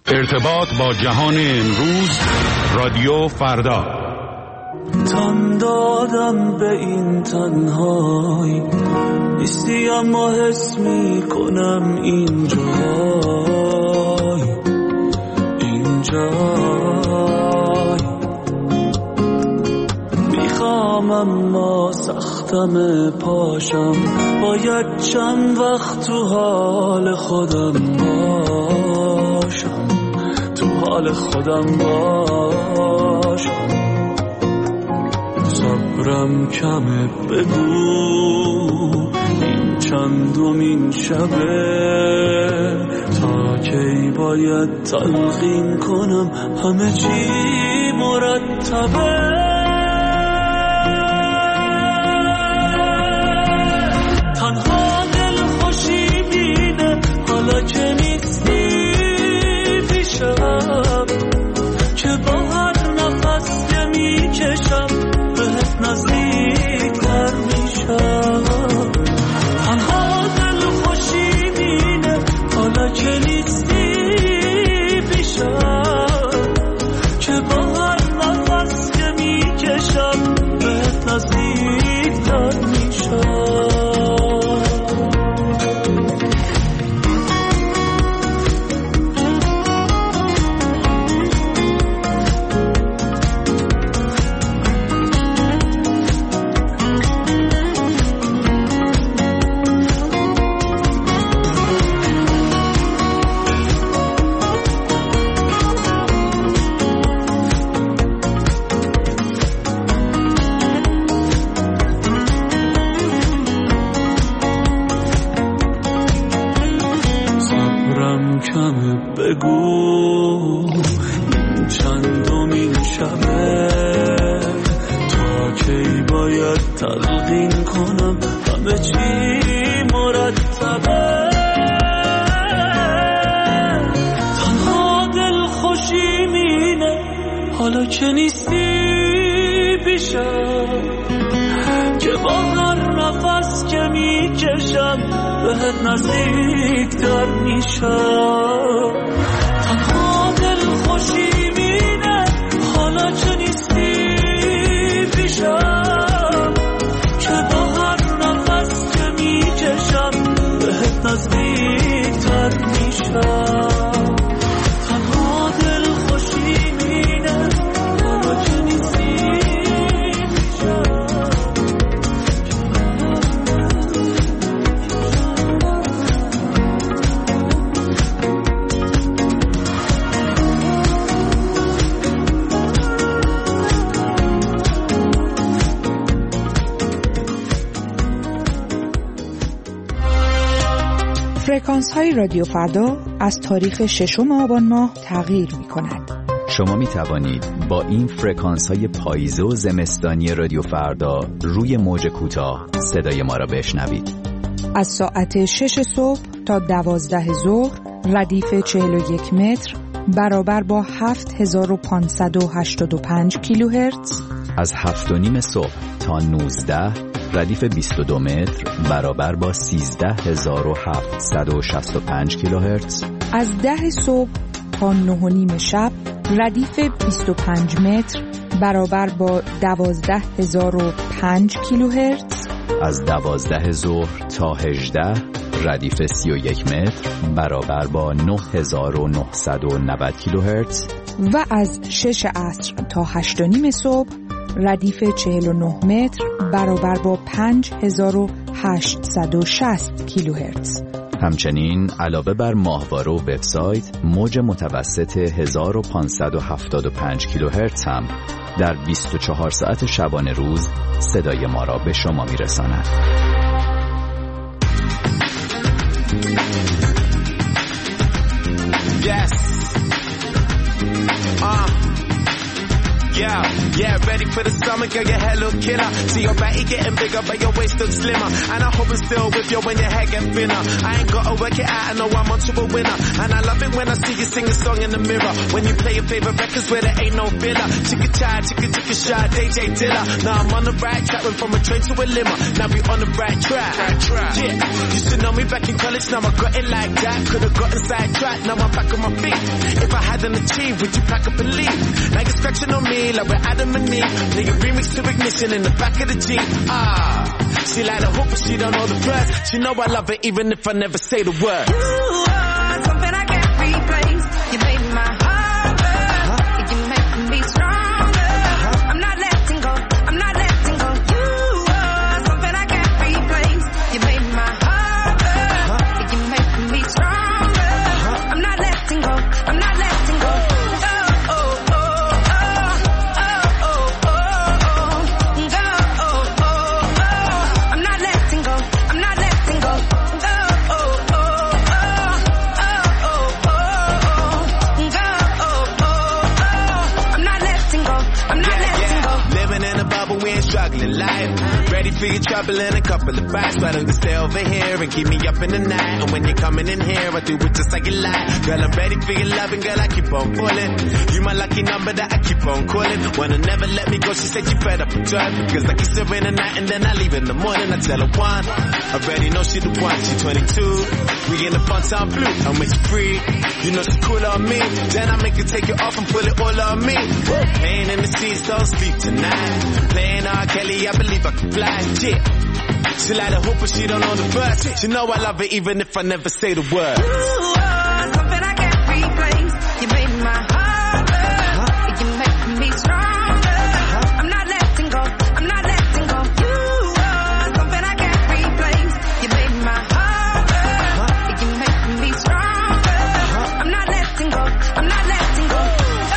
ارتباط با جهان امروز، رادیو فردا. تن دادم به این تنهایی، نیستی اما حس می کنم اینجای میخوام اما سختم پاشم، باید چند وقت تو حال خودم باشم، تو حال خودم باشم. صبرم کمه، بگو این چندمین شبه، تا کی باید تلقین کنم همه چی مرتبه. تنها دل خوشی بینه حالا که نیستی پیشم، که با هر نفس که میکشم بهت نزدیکتر میشم. تنها دل خوشی بینه حالا که نیستی پیشم، که با هر نفس که میکشم بهت نزدیکتر میشم. بگو این چندمین شبه، تا کی باید تلقین کنم همه چی مرتبه. تنها دل خوشی مینه حالا که نیستی پیشم، که با هر نفس که میکشم بهت نزدیکتر میشم. تنها دل خوشی مینه حالا که نیستی پیشم، که با هر نفس که میکشم بهت نزدیکتر میشم. تنها دل خوشی مینه حالا که نیستی فرکانس های رادیو فردا از تاریخ 6 آبان ماه تغییر می کند. شما می توانید با این فرکانس های پاییزه و زمستانی رادیو فردا روی موج کوتاه صدای ما را بشنوید. از ساعت 6 صبح تا 12 ظهر ردیف 41 متر برابر با 7585 کیلوهرتز. از 7:30 صبح تا 19 ردیف 22 متر برابر با 13765 کیلوهرتز. از 10 صبح تا 9:30 شب ردیف 25 متر برابر با 12005 کیلوهرتز. از 12 ظهر تا 18 ردیف 31 متر برابر با 9990 کیلوهرتز. و از 6 عصر تا 8:30 صبح ردیف 49 متر برابر با 5860 کیلوهرتز. همچنین علاوه بر ماهواره و وبسایت، موج متوسط 1575 کیلوهرتز هم در 24 ساعت شبانه روز صدای ما را به شما میرساند. Yes. Yeah, ready for the summer, girl, your hair look killer. See your body getting bigger, but your waist looks slimmer. And I hope it's still with you when your hair get thinner. I ain't gotta work it out, I know I'm onto a winner. And I love it when I see you sing a song in the mirror. When you play your favorite records where there ain't no filler. Chicka chai, chicka shy, DJ Dilla. Now I'm on the right track, went from a train to a limo. Now we on the right track. Yeah, used to know me back in college, now I got it like that. Could've gotten sidetracked, now I'm back on my feet. If I hadn't achieved, would you pack up and leave? Like it's scratching on me, like we're Adam and Eve. Nigga remix to Ignition in the back of the Jeep. She like the hope, but she don't know the verse. She know I love her even if I never say the word. You are something I can't replace. You made my heart burn. You make me stronger. I'm not letting go. I'm not letting go. You are something I can't replace. You made my heart burn. You make me stronger. I'm not letting go. I'm not letting go. Struggling life, ready for your trouble in a couple of bites. Why don't you stay over here and keep me up in the night? And when you're coming in here, I do it just like you like. Girl, I'm ready for your loving, girl, I keep on pulling. You my lucky number that I keep on calling. Wanna never let me go, she said you fed up and drive. Because I kiss her in the night and then I leave in the morning. I tell her one, I already know she the one, she 22. We in the fun time blue, and when she free, you know she cool on me. Then I make her take it off and pull it all on me. Pain in the seats, don't sleep tonight. Playing R. Kelly, I believe I can fly, yeah. She like the hope, but she don't know the verse. She know I love her even if I never say the word. You are something I can't replace. You made my heart burn. You make me stronger. I'm not letting go. I'm not letting go. You are something I can't replace. You made my heart burn. You make me stronger. I'm not letting go. I'm not letting go.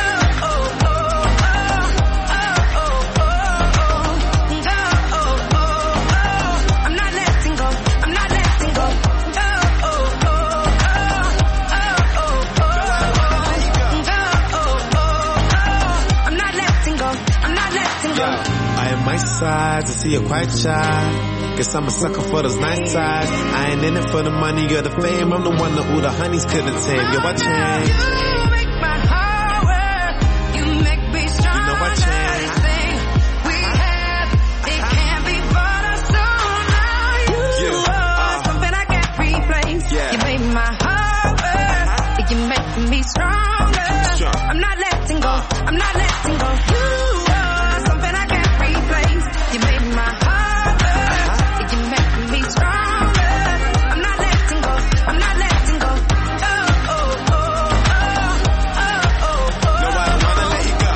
My size, I see you're quite shy. Guess I'm a sucker for those nice ties. I ain't in it for the money or the fame. I'm the one that all the honeys couldn't tame. Yo, I change. You make my heart work. You make me stronger. You know I change. We have, it can't be bought or sold. Now you are something I can't replace. Yeah. You made my heart work. You make me stronger. I'm not letting go. I'm not letting go. You are something I can't replace. You made my heart burn. You make me stronger. I'm not letting go. I'm not letting go. No, I don't wanna let you go.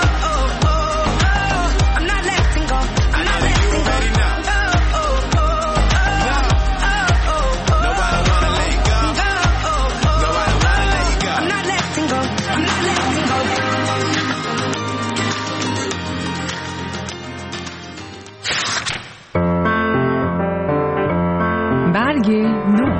I'm not letting go. I'm not letting go. No, I don't wanna let you go. No, I don't wanna let you go. I'm not letting go. I'm not letting go. برگ نو.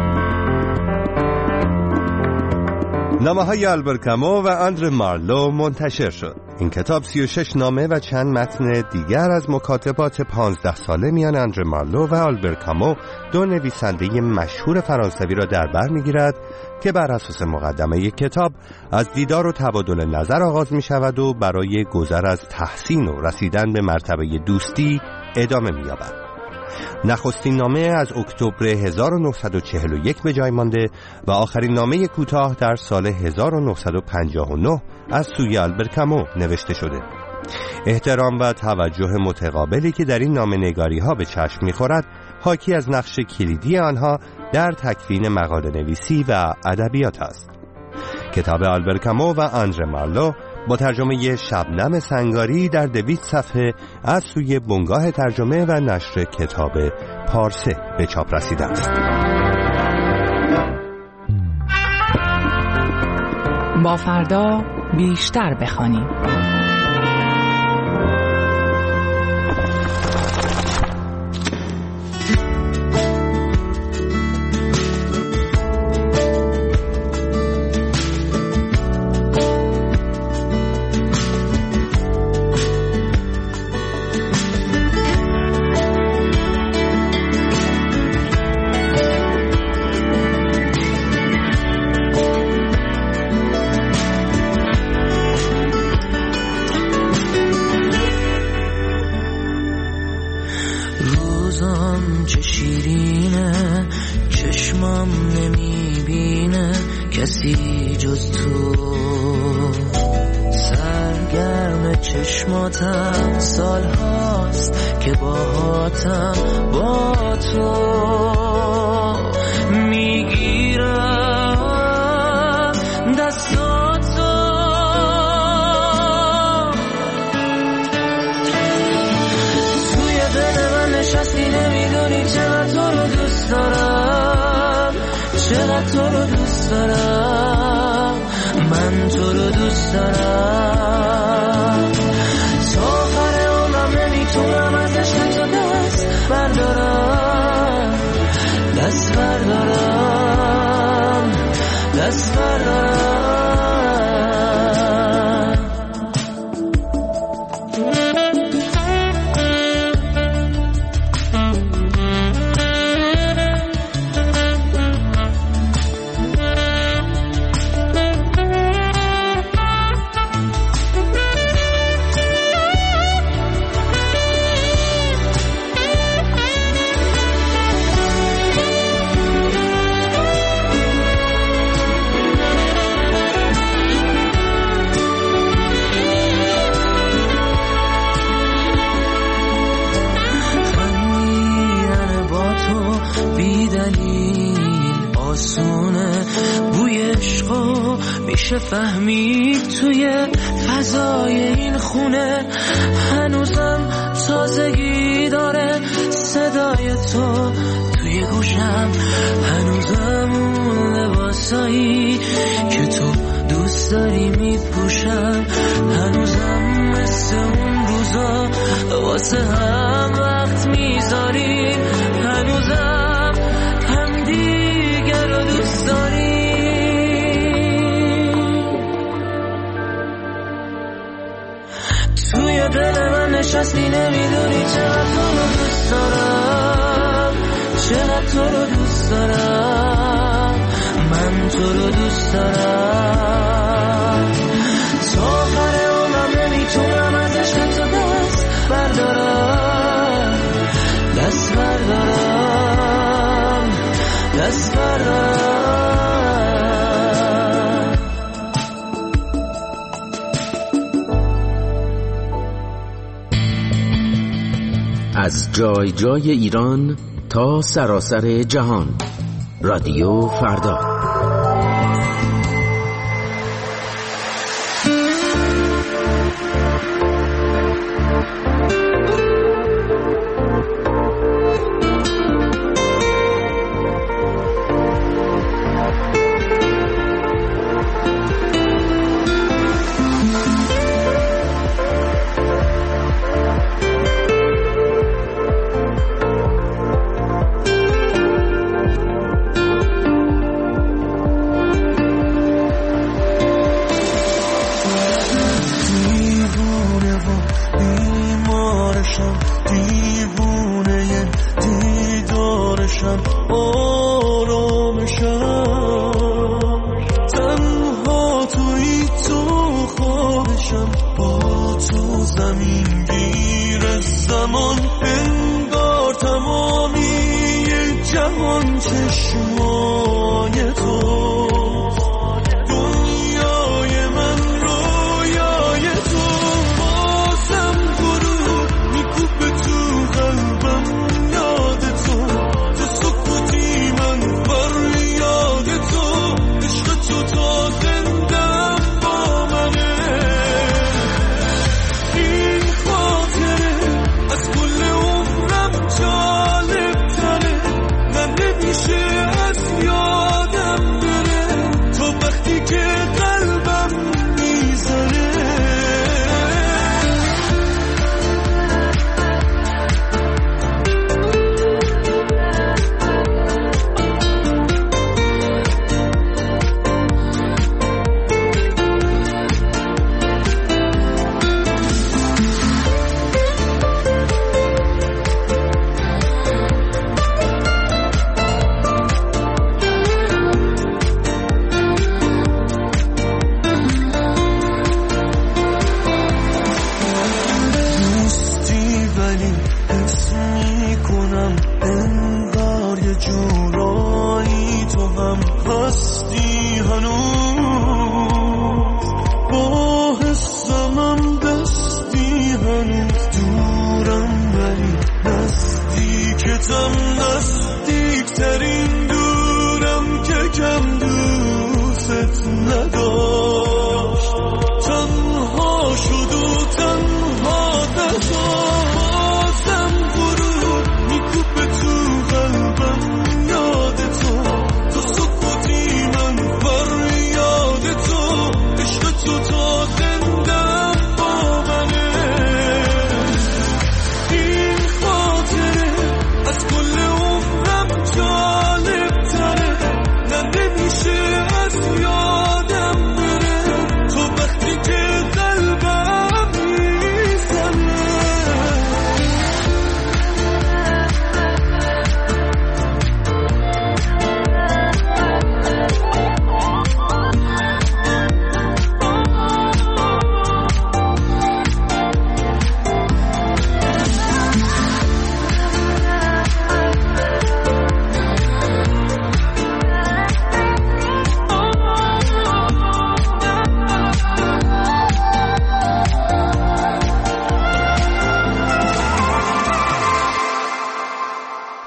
نامه‌های آلبرت کامو و آندره مارلو منتشر شد. این کتاب 36 نامه و چند متن دیگر از مکاتبات 15 ساله میان آندره مارلو و آلبرت کامو، دو نویسنده مشهور فرانسوی را در بر می‌گیرد که بر اساس مقدمه یک کتاب از دیدار و تبادل نظر آغاز می‌شود و برای گذر از تحسین و رسیدن به مرتبه دوستی ادامه می‌یابد. نخستین نامه از اکتبر 1941 به جای مانده و آخرین نامه کوتاه در سال 1959 از سوی آلبرت کامو نوشته شده. احترام و توجه متقابلی که در این نامه‌نگاری ها به چشم می‌خورد حاکی از نقش کلیدی آنها در تکوین مقاله نویسی و ادبیات است. کتاب آلبرت کامو و آندره مارلو با ترجمه شبنم سنگاری در 200 صفحه از سوی بنگاه ترجمه و نشر کتاب پارسه به چاپ رسیده است. با فردا بیشتر بخوانیم. دلم چه شیرینه، چشمم نمیبینه کسی جز تو. سرگرم چشماتم، سال هاست که باهاتم، با تو میگیرم دستاتو. توی دل من نشستی، نمیدونی چقدر تو رو دوست دارم، چقدر تو رو دوست دارم، من تو رو دوست دارم. تا آخر عمرم نمیتونم از عشق تو دست بردارم، دست بردارم، دست بردارم. میشه فهمید توی فضای این خونه، هنوزم تازگی داره صدای تو توی گوشم، هنوزم اون لباسایی که تو دوست داری میپوشم، هنوزم مثل اون روزا واسه هم وقت میذاریم، هنوزم هم دیگر رو دوست داریم. توی دل من نشستی، نمیدونی چقدر تو رو دوست دارم، چقدر تو رو دوست دارم، من تو رو دوست دارم. تا آخر عمرم نمیتونم از عشق تو دست بردارم، دست بردارم، دست بردارم. از جای جای ایران تا سراسر جهان، رادیو فردا. این خاطره از کل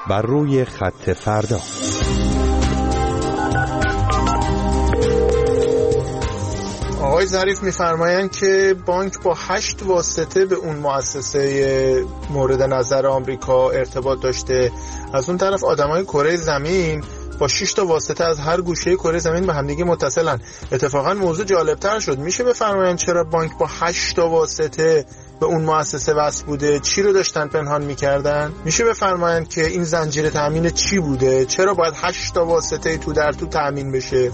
بر روی خط فردا. آقای ظریف می‌فرمایند که بانک با 8 واسطه به اون مؤسسه مورد نظر آمریکا ارتباط داشته. از اون طرف آدمای کره زمین با 6 تا واسطه از هر گوشه کره زمین به همدیگه متصلن. اتفاقا موضوع جالب‌تر شد. میشه بفرمایند چرا بانک با 8 تا واسطه به اون مؤسسه وصل بوده؟ چی رو داشتن پنهان می‌کردن؟ میشه بفرمایند که این زنجیره تامین چی بوده؟ چرا باید 8 تا واسطه تو در تو تامین بشه؟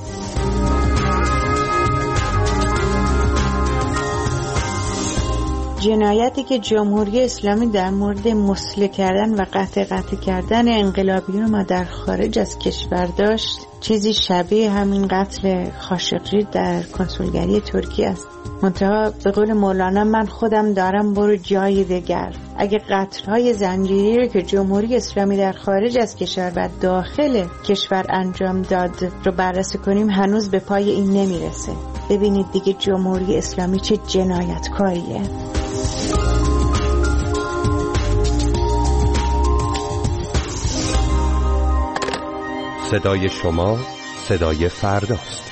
جنایتی که جمهوری اسلامی در مورد مسلح کردن و قطع کردن انقلابیون ما در خارج از کشور داشت چیزی شبیه همین قتل خاشقجی در کنسولگری ترکیه است. منتها به قول مولانا من خودم دارم برو جای دیگر. اگه قتل‌های زنجیری رو که جمهوری اسلامی در خارج از کشور و داخل کشور انجام داد رو بررسی کنیم هنوز به پای این نمیرسه. ببینید دیگه جمهوری اسلامی چه جنایتکاریه. صدای شما صدای فرداست.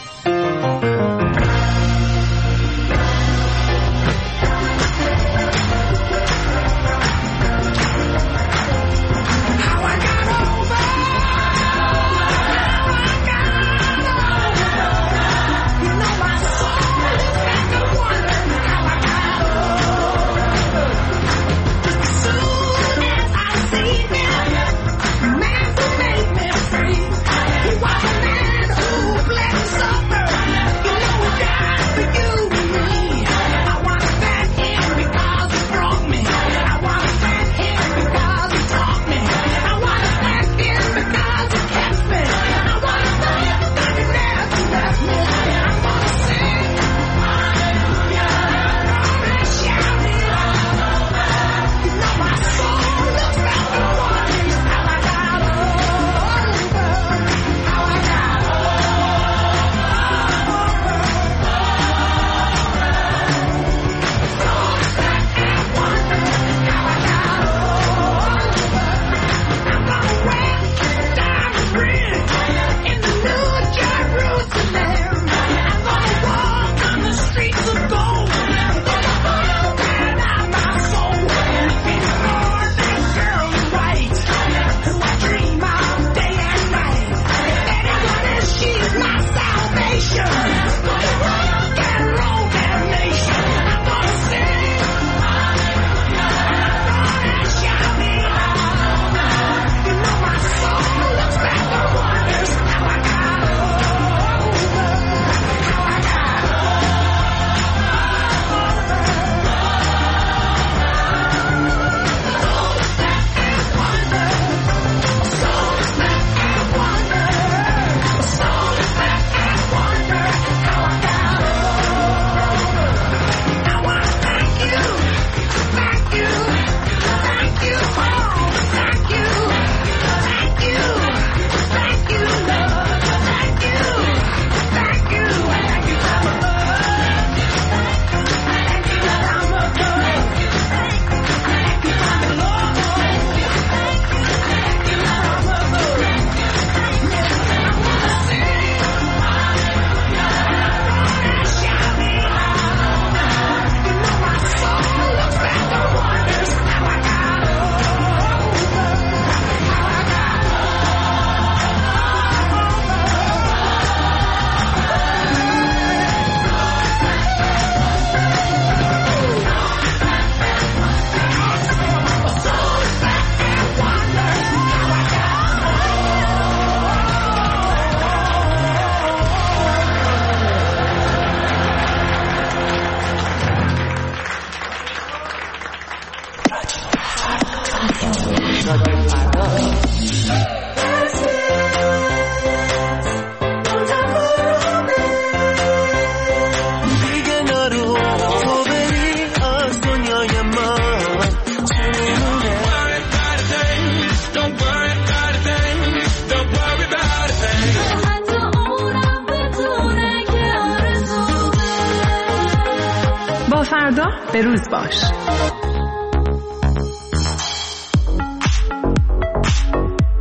با فردا به روز باش.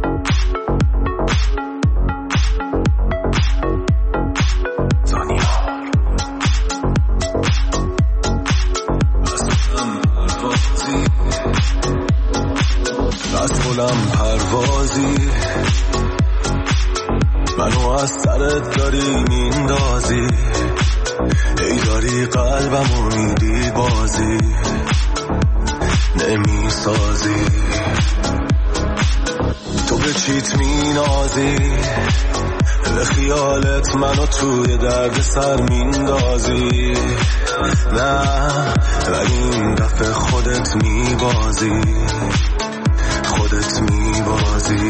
میدونم پروازی، منو از سرت داری میندازی، ای داری قلبمو میدی بازی نمیسازی، تو به چیت مینازی، به خیالت منو توی درد سر میندازی، نه ولی این دفعه خودت میبازی، خودت میبازی.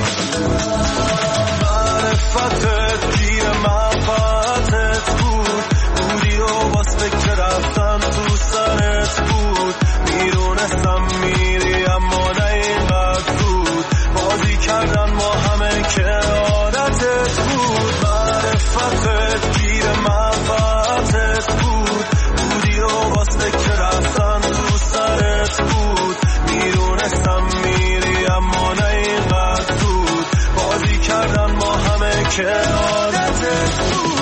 معرفتت گیر منفعتت بود، بودی و باز فکر رفتن تو سرت بود، میدونستم میری اما نه اینقدر بود، بازی کردن ما همه که عادتت بود. معرفتت گیر منفعتت بود، بودی و باز فکر رفتن تو سرت بود، میدونستم میری اما نه اینقدر بود، بازی کردن ما همه که عادتت بود.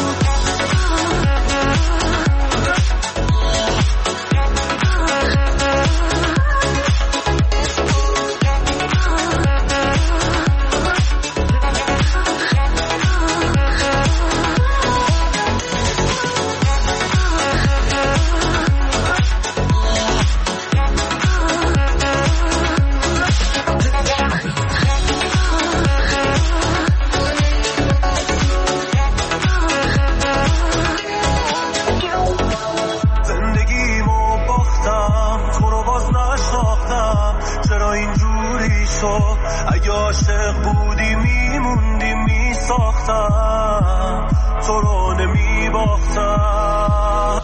اگه عاشق بودی میموندی میساختم، تو رو نمیباختم.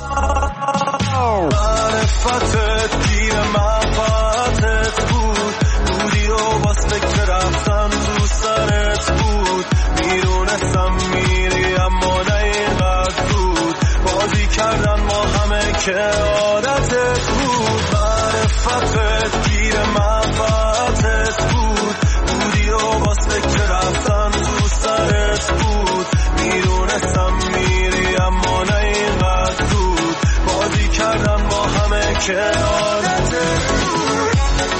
معرفتت گیر منفعتت بود، بودی و باز فکر رفتن تو سرت بود، میدونستم میری اما نه اینقدر بود، بازی کردن ما همه که عادتت بود. معرفتت گیر منفعتت بود، بودی و باز فکر رفتن تو سرت بود، میدونستم میری اما نه اینقدر بود، بازی کردن ما همه که عادتت بود.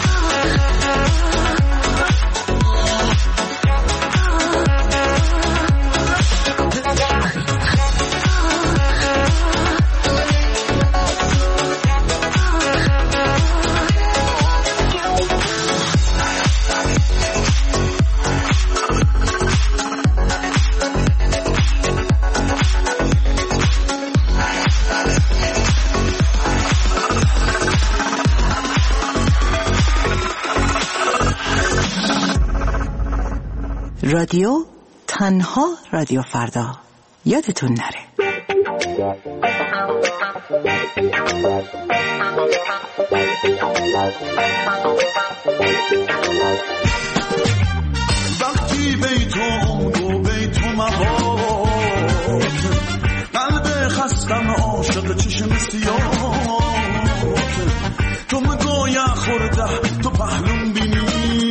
رادیو تنها رادیو فردا، یادتون نره. وقتی بیتون و بیتون مباد، قلب خستم عاشق چشم سیاه، تو مگویا خورده تو پهلون بینی،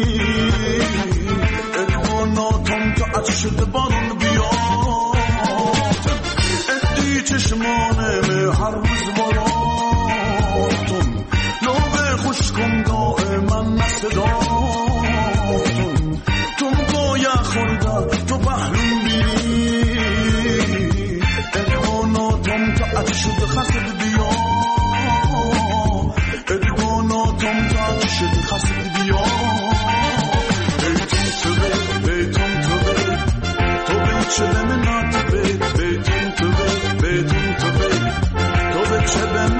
ناتم تا عطش شده بارون بیاد، ادی چشمانه هر روز باراتون، لوبه خوش کن دائما نصداتون، تو مگویا خورده تو پهلون بینی، ادی ناتم تا عطش شده خسد بیاد، ادی ناتم تا عطش شده خسد بیاد. شدم نات بیتون تو بیتون تو بیت تو به چه به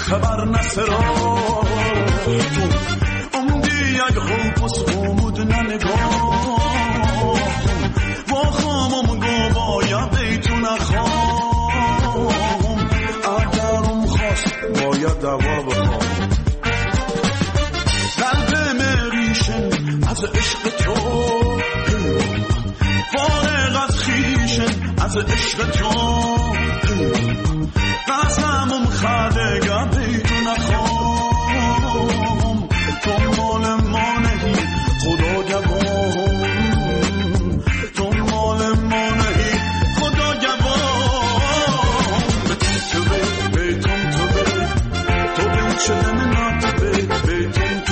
خبر نسرا عمدی اگه خوب و سمود ننگاه با خامم گو باید بیتو نخوام اگرم خواست باید دوا بخوام قلبم ریشن از عشق تو فارغ از خیشن از عشق تو قسمم خدگه بیتو نخوام تو مال ما نهی خدا گوام تو مال ما نهی خدا گوام بیتون تو تو بچه به من ناتبه بیتون تو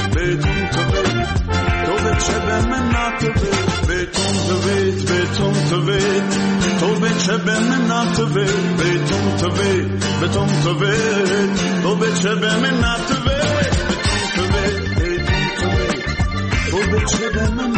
بچه به من ناتبه بیتون تو بچه به من ناتبه بیتون تو بچه به من ناتبه تو بچه به من